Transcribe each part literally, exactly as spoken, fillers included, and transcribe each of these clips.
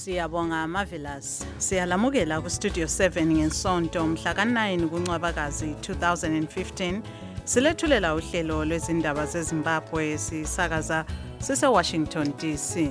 Siyabonga Marvelous. Siyalamukela ku Studio seven ngesonto mhla ka nine kuNcwabakazi two thousand fifteen. Silethulela uhlelo lwezindaba zeZimbabwe sisakaza sise Washington D C.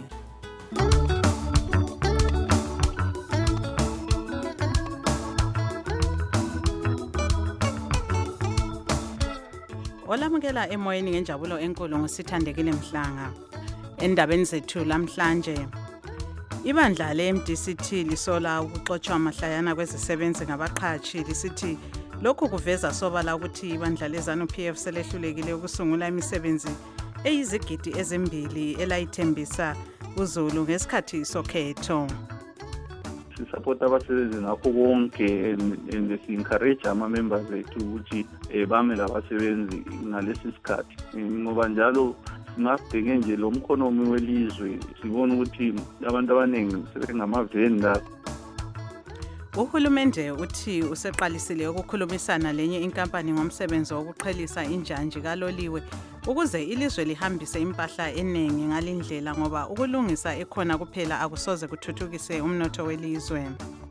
Olamukela emoyeni ngenjabulo enkulu ngosithandekile Mhlanga. Endabeni zethu lamhlanje ibandla le-M D C T lisola ukuxotshwa mahlayana kwezisebenzi ngabaqhatshi lisithi lokhu kuveza sobala ukuthi ibandla leZANU P F selehlulekile ukusungula imisebenzi eyizigidi ezimbili elayithembisa uZulu ngesikhathi sokhetho. Support abasebenzi ngakho konke and si-encourage ama-members ethu ukuthi bame labasebenzi ngalesi sikhathi ngoba njalo singabheke nje lo mkhonomi welizwe sibona ukuthi abantu abaningi sebengamavenda. Uhulumende uthi useqalisile ukukhulumisana lenye inkampani ngomsebenzi wokuqhelisa injanji kaloliwe ukuze ilizwe lihambise impahla eningi ngalindlela ngoba ukulungisa ekhona kuphela akusoze kuthuthukise umnotho welizwe.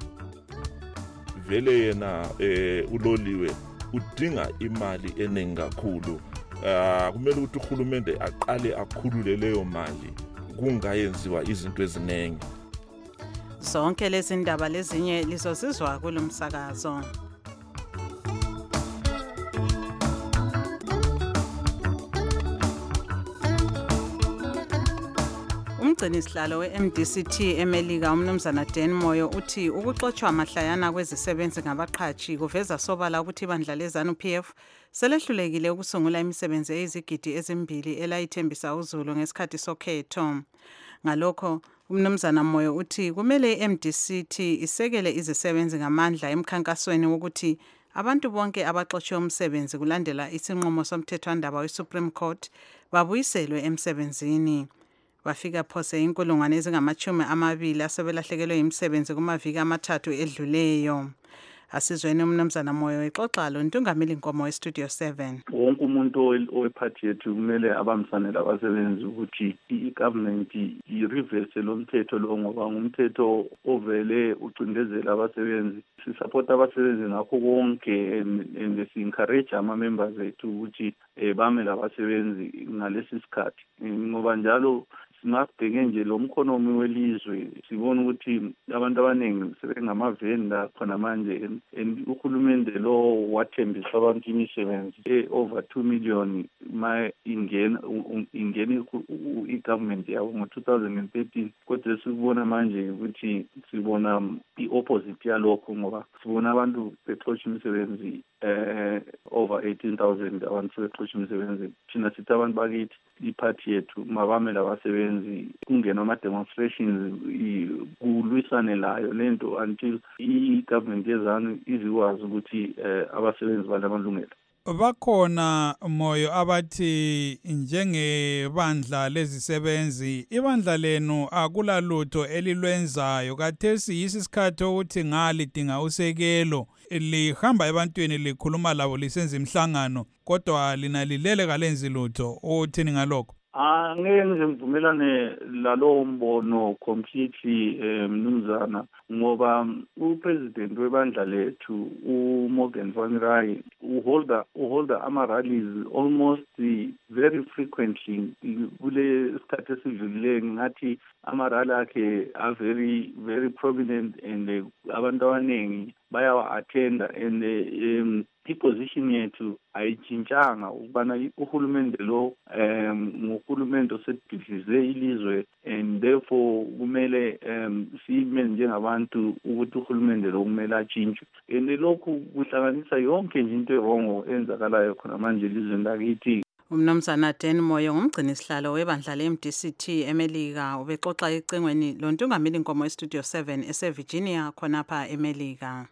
Vele yena eh uloliwe udinga imali eningi kakhulu. Uh, kumele ukuthi uhulumende aqale akhulule leyo mali kungayenziwa izinto eziningi. Zonke lezi ndaba lezinye lizozizwa kulomsakazo. Umgcini sihlalo we-M D C T eMelika umnumzana Dan Moyo uthi ukuxotshwa mahlayana kwezisebenzi ngabaqhatshi kuveza sobala ukuthi ibandla leZANU P F selehlulekile ukusungula imisebenzi eyizigidi ezimbili elayithembisa uZulu ngesikhathi sokhetho. Ngalokho umnumzana Moyo uthi kumele i-M D C T isekele izisebenzi ngamandla emkhankasweni wokuthi abantu bonke abaxotshwe umsebenzi kulandela isinqumo somthethwandaba we-Supreme Court babuyiselwe emsebenzini. Bafika phose inkulungwane ezingamachumi amabili asebelahlekelwe imisebenzi kumaviki amathathu edluleyo. Asizweni umnumzana Moyo exoxa lo Ntungamili Nkomo we-Studio seven. Wonke umuntu owephathi yethu kumele abamsanele abasebenzi ukuthi i-government i-reverse lo mthetho lo ngoba ngumthetho ovele ucindezela abasebenzi. Si-support abasebenzi ngakho konke and si-encourage ama-members ethu ukuthi bame labasebenzi ngalesi sikhathi ngoba njalo singabheke nje lo mkhonomi welizwe sibona ukuthi abantu abaningi sebengamavenda khona manje and uhulumende lo wathembisa abantu imisebenzi e-over two million ma ingena ingena i-government yabo ngo two thousand thirteen kodwa sikubona manje ukuthi sibona i-opposite yalokho ngoba sibona abantu bexotsha imisebenzi eh over eighteen thousand abantu sebexotsha imisebenzi thina sithi abantu bakithi iphathi yethu mabame labasebenzi kungena ama-demonstrations kulwisane layo lento until i-government yeZANU izikwazi ukuthi abasebenzi banamalungelo. Bakhona Moyo abathi njengebandla lezisebenzi ibandla lenu akulalutho elilwenzayo kathesi yisikhathi ukuthi ngalidinga usekelo lihamba ebantwini likhuluma labo lisenza imhlangano kodwa lina lilele kalenzi lutho uthini ngalokho? Angeke ngivumelane lalo mbono completely mnumzana ngoba upresident webandla lethu uMorgan Van Rey uholda uholda ama rallies almost very frequently kule sikhathi esidlulile ngathi ama rally akhe are very very prominent and abantu abaningi bayawa attenda and um, i-position yethu ayitshintshanga ukubana uhulumende lo um nguhulumende osedilize ilizwe and therefore kumele um sime njengabantu ukuthi uhulumende lo kumele atshintshwe and lokhu kuhlanganisa yonke nje into erongo enzakalayo khona manje elizweni lakithi. Umnumzana Dan Moyo ngumgcini sihlalo webandla le-M D C T eMelika ubexoxa ecingweni lo Ntungamili Nkomo we-Studio seven ese-Virginia khonapha eMelika.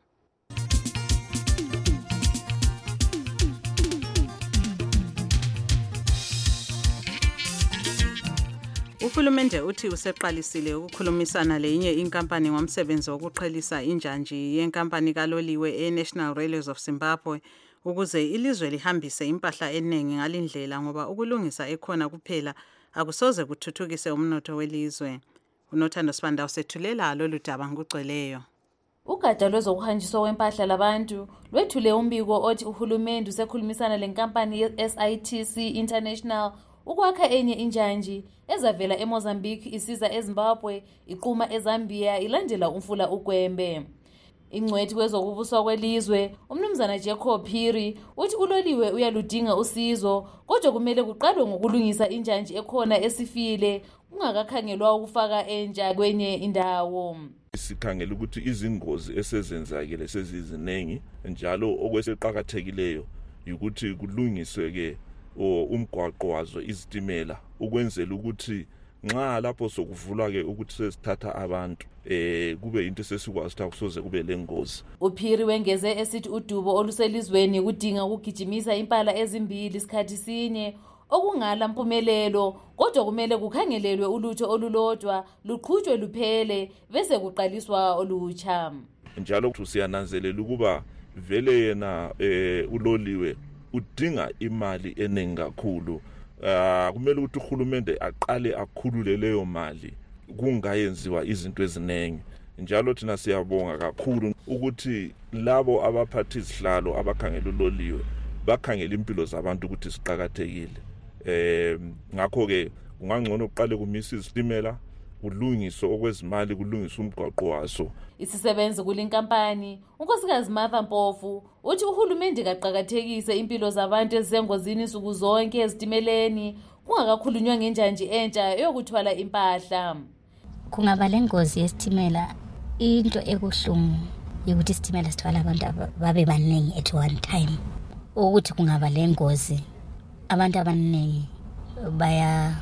Uhulumende uthi useqalisile ukukhulumisana lenye inkampani ngomsebenzi wokuqhelisa injanji yenkampani kaloliwe e-National Railways of Zimbabwe ukuze ilizwe lihambise impahla eningi ngalindlela ngoba ukulungisa ekhona kuphela akusoze kuthuthukise umnotho welizwe. uNothando Sibanda usethulela lolu daba ngokugcweleyo. Ugada lwezokuhanjiswa kwempahla labantu lwethule umbiko othi uhulumende usekhulumisana lenkampani ye-S I T C International ukwakha enye injanji ezavela eMozambique isiza eZimbabwe iqhuma eZambia ilandela umfula uGwembe. Ingcwethi kwezokubuswa kwelizwe umnumzana Jacob Phiri uthi uloliwe uyaludinga usizo kodwa kumele kuqalwe ngokulungisa injanji ekhona esifile kungakakhangelwa ukufaka entsha kwenye indawo. Sikhangela ukuthi izingozi esezenzakile sezizinengi njalo okweseqhakathekileyo ukuthi kulungiswe ke umgwaqo wazo izitimela ukwenzela ukuthi nxa lapho sokuvulwa ke ukuthi sesithatha abantu eh kube into sesikwazi ukuthi akusoze kube lengozi. uPhiri wengeze esithi udubo oluselizweni kudinga ukugijimisa impala ezimbili isikhathi sinye okungala mpumelelo kodwa kumele kukhangelelwe ulutho olulodwa luqhutshwe luphele bese kuqaliswa olutsha. Njalo siyananzelela ukuba vele yena eh uloliwe udinga imali eningi kakhulu. Uh, kumele ukuthi uhulumende aqale akhulule leyo mali kungayenziwa izinto eziningi. Njalo thina siyabonga kakhulu ukuthi labo abaphathi izihlalo abakhangela uloliwe bakhangela impilo zabantu ukuthi siqhakathekile. Eh ngakho ke ungangcono uqale kumisa izitimela kulungiswe okwezimali kulungiswe umgwaqo waso. Isisebenzi kulinkampani unkosikazi Martha Mpofu uthi uhulumende kaqhakathekise impilo zabantu ezisengozini suku zonke ezitimeleni kungakakhulunywa ngenjanji entsha eyokuthwala impahla. Kungaba lengozi yesitimela into ekuhlungu ukuthi isitimela sithwala abantu babe baningi at one time. Ukuthi kungaba lengozi abantu abaningi baya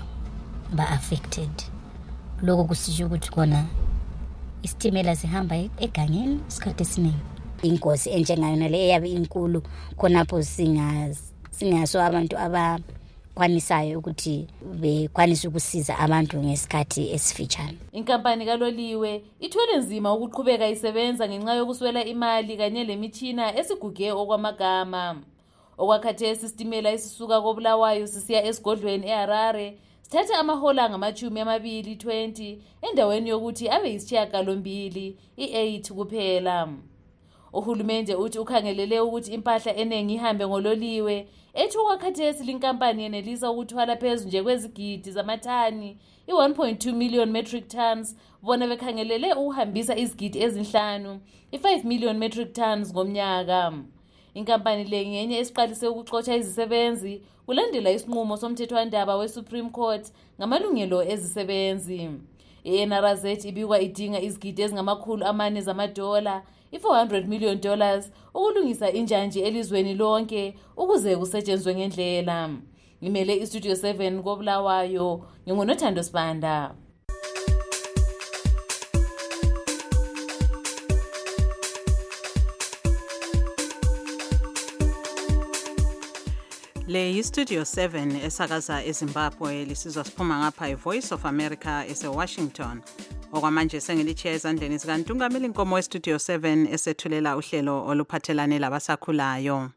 ba affected. Lokho kusisho ukuthi kona isitimela sihamba egangeni isikhathi esiningi. Ingozi enjengayona le eyabe inkulu khonapho singa singaso abantu abakwanisayo ukuthi bekwanise ukusiza abantu ngesikhathi esifitshane. Inkampani kaloliwe ithwele nzima ukuqhubeka isebenza ngenxa yokuswela imali kanye lemitshina esiguge okwamagama. Okwakhathesi isitimela esisuka koBulawayo sisiya esigodlweni eHarare sithatha amahola ngamachumi amabili twenty endaweni yokuthi abe yisishiyagalombili i-eight kuphela. Uhulumende uthi ukhangelele ukuthi impahla eningi ihambe ngololiwe ethi okwakhathesi linkampani yenelisa ukuthwala phezu nje kwezigidi zamathani i-one point two million metric tons bona bekhangelele ukuhambisa izigidi ezinhlanu i-five million metric tons ngomnyaka. Inkampani le ngenye esiqalise ukuxotsha izisebenzi kulandela isinqumo somthethwandaba weSupreme Court ngamalungelo ezisebenzi. I-N R Z ibikwa idinga izigidi ezingamakhulu amane zamadola i-four hundred million dollars ukulungisa injanji elizweni lonke ukuze kusetshenzwe ngendlela. Ngimele iStudio seven koBulawayo nginguNothando Sibanda. Le yiStudio seven esakaza eZimbabwe lisizwa siphuma ngapha iVoice of America eseWashington. Okwamanje sengilichiya ezandleni zikaNtungameli Nkomo weStudio seven esethulela uhlelo oluphathelane labasakhulayo.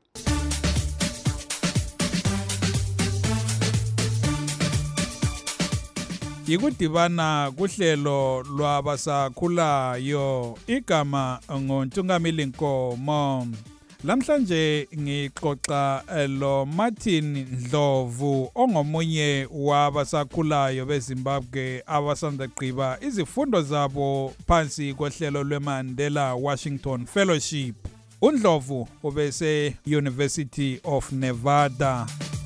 Yikudibana kuhlelo lwabasakhulayo igama ngoNtungameli Nkomo. Lamhlanje ngixoxa lo Martin Ndlovu ongomunye wabasakhulayo beZimbabwe abasanda gqiba izifundo zabo phansi kohlelo lweMandela Washington Fellowship. uNdlovu ubese University of Nevada.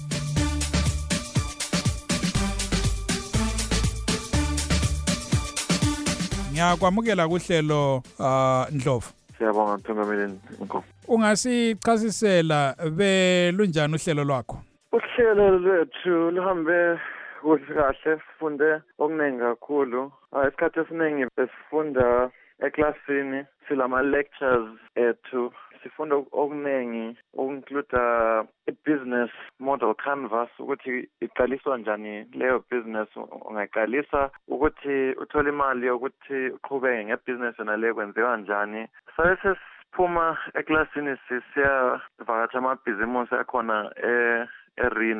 Ngiyakwamukela kuhlelo uh, Ndlovu. Siyabonga Ntungameli Nkomo. Ungasichasisela belunjani uhlelo lwakho? Uhlelo lwethu luhambe kuhle kahle, sifunde okuningi kakhulu. Isikhathi esiningi besifunda eklasini silama lectures ethu, sifunda okuningi okuinclude i-business model canvas ukuthi iqaliswa njani leyo business, ungayiqalisa ukuthi uthole imali yokuthi uqhubeke ngebusiness nale kwenziwa kanjani. Sase phuma eklasini sisiya vakatsha amabhizimusi akhona e eRino,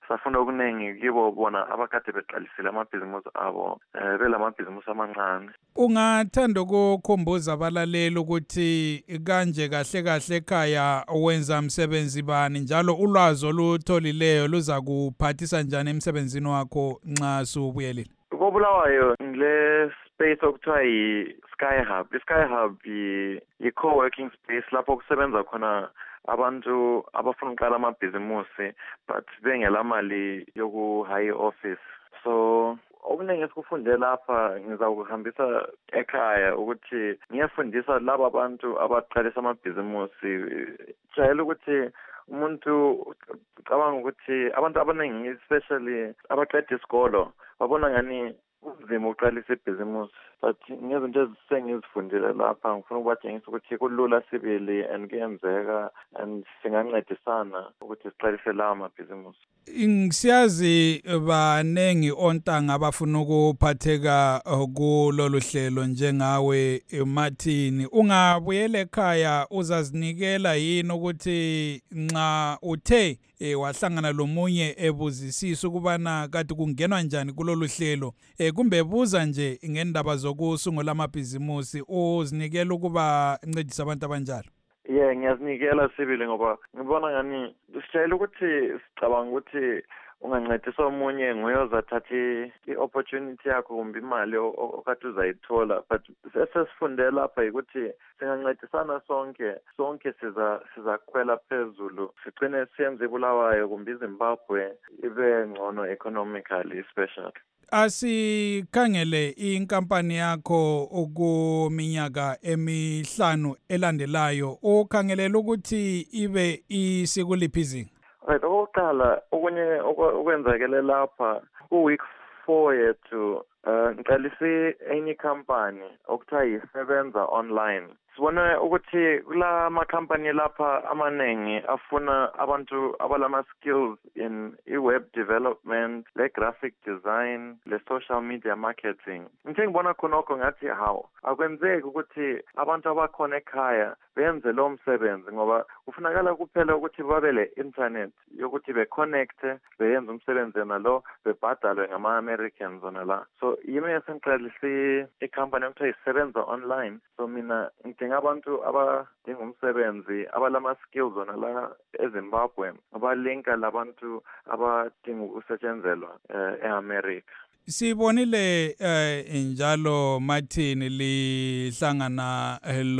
safunda okuningi kibo bona abakade beqalisile amabhizimusi abo um belamabhizimusi amancane. Ungathanda ukukhumbuza abalaleli ukuthi kanje kahle kahle ekhaya wenza umsebenzi bani njalo ulwazi olutholileyo luza kuphathisa njani emsebenzini wakho nxa subuyelile? Kobulawayo ngile space okuthiwa yi-Sky Hub. I-Sky Hub yi-co-working space lapho kusebenza khona abantu abafuna ukuqala amabhizimusi but bengela mali yoku-hire office. So okuningi esikufunde lapha ngizakuhambisa ekhaya ukuthi ngiyafundisa laba abantu abaqalisa amabhizimusi. Jayela ukuthi umuntu ucabanga ukuthi abantu abaningi especially abaqeda isikolo babona ngani kunzima uqalisa ibhizimusi, but ngezinto ezisengizifundile lapha ngifuna ukubatshengisa ukuthi kulula sibili and kuyenzeka and singancedisana ukuthi siqalise lawo mabhizimusi. Ngisiyazi banengi ontanga abafuna ukuphatheka kulolu hlelo njengawe Martin. Ungabuyela ekhaya uzazinikela yini ukuthi nxa uthe e wahlangana lomunye ebuzisisa ukubana kade kungenwa njani kulolu hlelo e kumbe buza nje ngendaba zokusungula amabhizimusi uzinikela ukuba ncedisa abantu abanjalo? Yeah, ngiyazinikela sibili ngoba ngibona ngani sijayele ukuthi sicabanga ukuthi ungancedisa omunye nguye ozathatha i-opportunity yakho kumbe imali okade uzayithola, but sesifundela lapha ukuthi singancedisana sonke sonke siza sizakhwela phezulu sigcine siyenze iBulawayo kumbe iZimbabwe ibe ngcono economically especially. Asikhangele inkampani yakho ukuminyaka emihlanu elandelayo ukhangelela ukuthi ibe isikuliphi izinga? Right, okokuqala okunye okwenzakele lapha ku-week four yethu ngiqalise enye company okuthiwa yisebenza online. Sibona ukuthi kula makhampani lapha amanengi afuna abantu abalama skills in i-web development, le-graphic design, le-social media marketing. Ngithe ngibona khonokho ngathi hawu akwenzeki ukuthi abantu abakhona ekhaya benze lo msebenzi ngoba kufunakala kuphela ukuthi babe le-internet yokuthi be-connecte beyenze umsebenzi nalo bebhadalwe ngama-Americans ona la. So yimi esengiqalise i-company okuthiwa isebenza online. So mina ngidinga abantu abadinga umsebenzi abalama skills ona la eZimbabwe abalinka labantu abadinga ukusetshenzelwa e-America. Sibonile njalo Martin lihlangana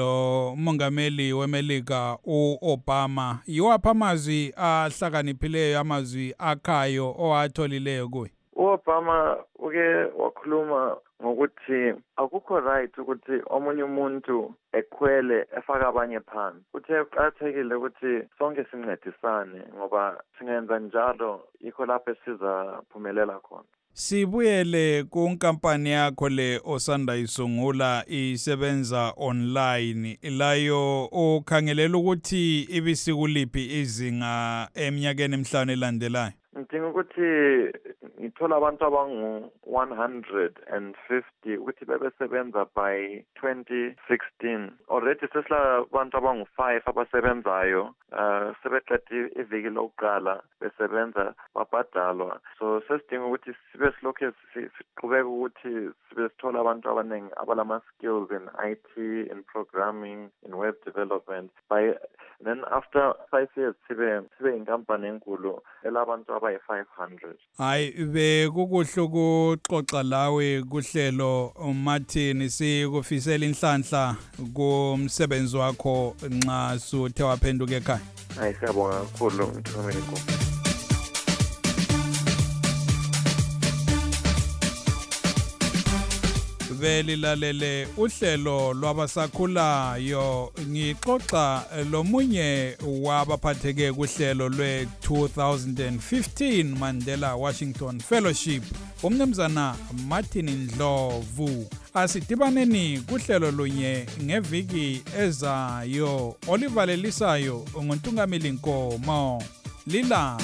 lo mongameli weMelika uObama. Yiwaphi amazwi ahlakaniphileyo amazwi akhayo owatholileyo kuye? uObama uke wakhuluma ngokuthi akukho right ukuthi omunye umuntu ekhwele efaka abanye phansi. Uthe kuqakathekile ukuthi sonke sincedisane ngoba singenza njalo yikho lapho sizaphumelela khona. Sibuyele kunkampani yakho le osanda isungula isebenza online layo ukhangelela ukuthi ibisikuliphi izinga eminyakeni emihlanu elandelayo? Ngidinga ukuthi ngithola abantu abangu one hundred fifty ukuthi bebesebenza by twenty sixteen. Already sesila abantu abangu five abasebenzayo uh, sebeqede iviki lokuqala besebenza babhadalwa. So sesidinga ukuthi sibe silokhu siqhubeka ukuthi sibe sithola abantu abaningi abalama skills in I T, in programming, in web development. By then after five years sibe sibe inkampani enkulu elabantu abayi five hundred. Hayi bekukuhle ukuxoxa lawe kuhlelo Martin, sikufisela inhlanhla kumsebenzi wakho nxa suthe waphenduka ekhaya. Hayi siyabonga kakhulu Mthomeli. Belilalele uhlelo lwabasakhulayo ngixoxa lomunye wabaphatheke kuhlelo lwe two thousand fifteen Mandela Washington Fellowship umnumzana Martin Ndlovu. Asidibaneni kuhlelo lunye ngeviki ezayo olivalelisayo ngontungameli Nkomo lila.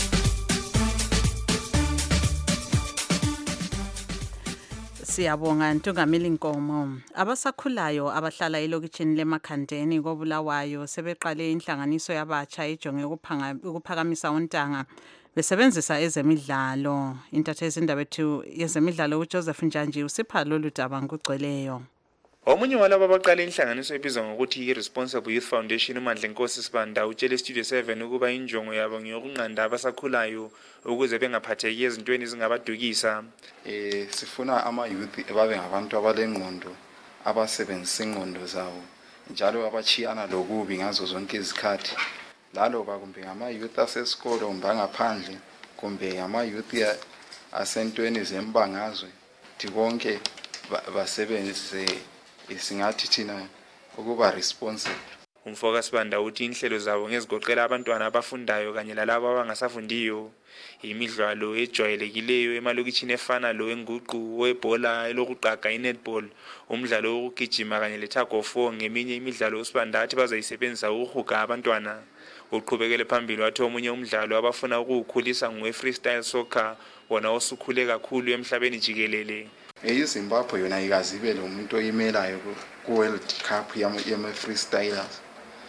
Siyabonga Ntungameli Nkomo. Abasakhulayo abahlala elokitshini leMakhandeni koBulawayo sebeqale inhlanganiso yabatsha ejonge ukuphakamisa ontanga besebenzisa ezemidlalo. Intatheli indaba ethu yezemidlalo uJoseph Njanji usipha lolu daba ngokugcweleyo. Omunye walabo abaqala inhlanganiso ebizwa ngokuthi i-Responsible Youth Foundation uMandla Nkosi Sibanda utshele Studio seven ukuba injongo yabo ngiyokunqanda abasakhulayo ukuze bengaphatheki ezintweni ezingabadukisa. Eh sifuna ama youth babe ngabantu abalengqondo abasebenzisa ingqondo zawo njalo abachiyana lokubi ngazo zonke izikhathi. Lalo ba kumbe ngama youth asesikolo mbangaphandle kumbe ama youth asentweni zembangazwe tikonke basebenzise isingathi thina ukuba responsible. Umfoka Sibanda uthi inhlelo zabo ngezigoqela abantwana abafundayo kanye lalabo abangasafundiyo. Imidlalo ejwayelekileyo emalokitshini efana lo enguqu webhola elokuqaga i-netball, umdlalo wokugijima kanye le-tug of war ngeminye imidlalo uSibanda athi bazayisebenzisa ukuhuga abantwana. Uqhubekele phambili wathi omunye umdlalo abafuna ukuwukhulisa ngwe-freestyle soccer wona osukhule kakhulu emhlabeni jikelele. eZimbabwe yona ikazibe lo muntu oyimelayo ku World Cup yama freestylers.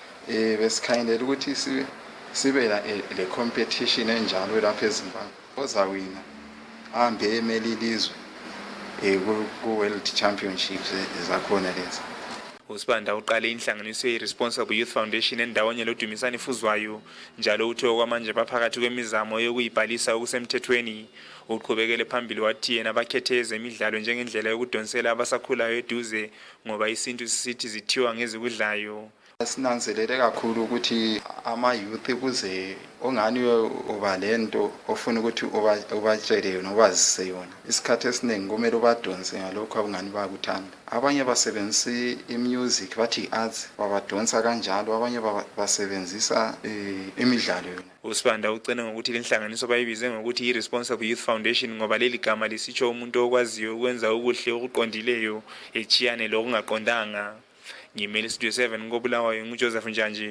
Eh besikhandela ukuthi sibe sibe la le competition enjalo lapha eZimbabwe. Ozawina ahambe emeli ilizwe eh ku World Championships ezakhona lezi. uSibanda uqale inhlanganiso ye-Responsible Youth Foundation endaweni lodumisani Fuzwayo njalo uthe okwamanje baphakathi kwemizamo yokuyibhalisa okusemthethweni. Uqhubekele phambili wathi yena bakhethe ezemidlalo njengendlela yokudonsela abasakhulayo eduze ngoba isintu sisithi zithiwa ngezikudlayo. Sinanzelele kakhulu ukuthi ama youth kuze ongani uba lento ofuna ukuthi ubatshele nobazise yona. Isikhathi esiningi kumele ubadonse ngalokho abangani bakuthanda. Abanye basebenzisa imusic bathi arts babadonsa kanjalo, abanye basebenzisa imidlalo yona. uSibanda ucene ngokuthi lenhlanganiso bayibize ngokuthi i-Responsible Youth Foundation ngoba leli gama lisitsho umuntu okwaziyo ukwenza ukuhle okuqondileyo echiyane lokungaqondanga. Ngimele Studio seven ngobulawayo nguJoseph Njanji.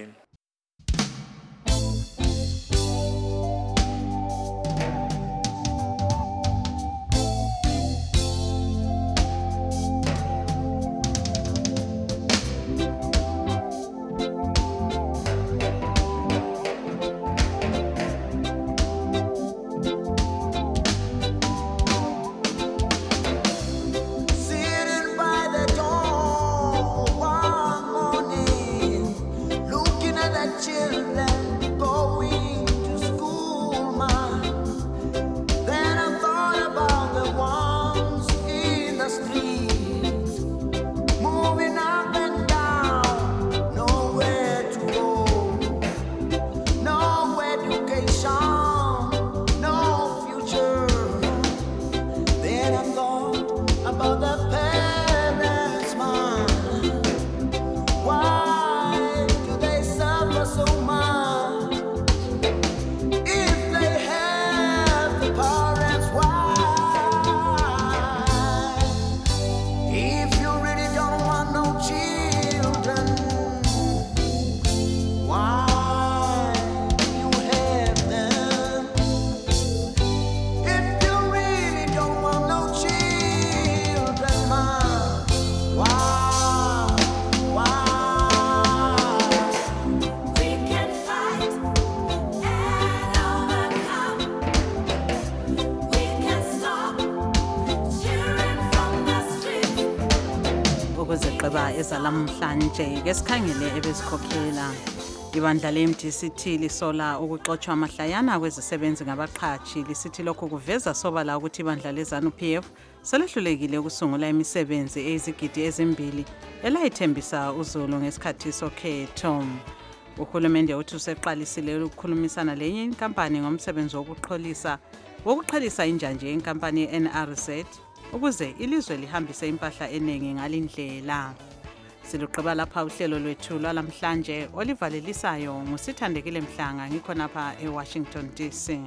Ezalamhlanje ke sikhangele ebezikhokhela ibandla le-M D C T lisola ukuxoshwa amahlayana kwezisebenzi ngabaqhatshi. Lisithi lokho kuveza sobala ukuthi ibandla leZANU P F selehlulekile ukusungula imisebenzi eyizigidi ezimbili elayithembisa uZulu ngesikhathi sokhetho. Uhulumende uthi useqalisile ukukhulumisana lenye inkampani ngomsebenzi wokuxolisa wokuqhelisa injanje yenkampani ye-N R Z ukuze ilizwe lihambise impahla eningi ngalindlela. Siluqaba lapha uhlelo lwethu lwalamhlanje olivalelisayo ngusithandekile Mhlanga ngikho napha eWashington D C.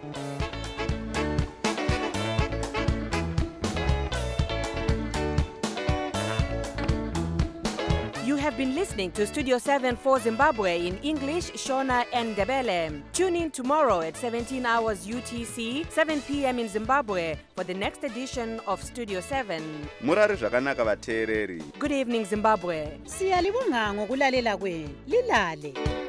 You have been listening to Studio seven for Zimbabwe in English, Shona and Ndebele. Tune in tomorrow at seventeen hours U T C, seven p m in Zimbabwe for the next edition of Studio seven. Murari zvakanaka vateereri. Good evening, Zimbabwe. Siyalibonga ngokulalela kwenu. Lilale.